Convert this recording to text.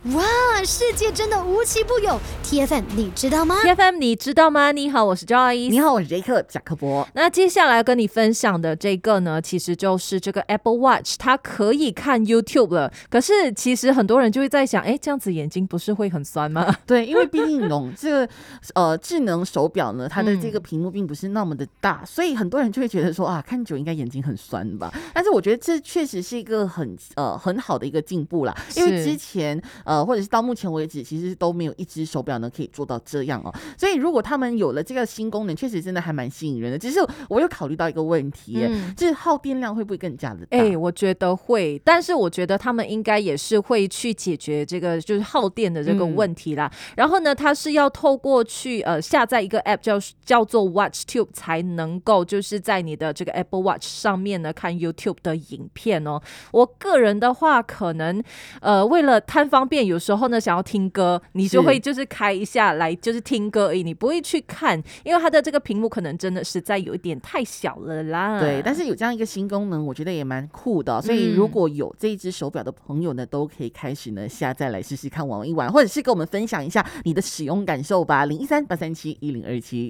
哇，世界真的无奇不有 ！TFM 你知道吗 ？TFM 你知道吗？你好，我是 Joyce。 你好，我是杰克贾克伯。 那接下来跟你分享的这个呢，其实就是这个 Apple Watch， 它可以看 YouTube 了。可是其实很多人就会在想，这样子眼睛不是会很酸吗？ 对，因为毕竟这个智能手表呢，它的这个屏幕并不是那么的大，所以很多人就会觉得说啊，看久应该眼睛很酸吧。但是我觉得这确实是一个很好的一个进步啦，因为之前或者是到目前为止，其实都没有一只手表呢可以做到这样哦。所以如果他们有了这个新功能，确实真的还蛮吸引人的。只是我有考虑到一个问题，就是耗电量会不会更加的大？ 我觉得会，但是我觉得他们应该也是会去解决这个就是耗电的这个问题啦。然后呢，它是要透过去下载一个 app 叫做 WatchTube 才能够就是在你的这个 Apple Watch 上面呢看 YouTube 的影片哦。我个人的话，可能为了贪方便，有时候呢想要听歌，你就会就是开一下来就是听歌而已，你不会去看，因为它的这个屏幕可能真的实在有一点太小了啦。 对，但是有这样一个新功能，我觉得也蛮酷的所以如果有这一只手表的朋友呢，都可以开始呢下载来试试看玩一玩，或者是跟我们分享一下你的使用感受吧。013-837-1027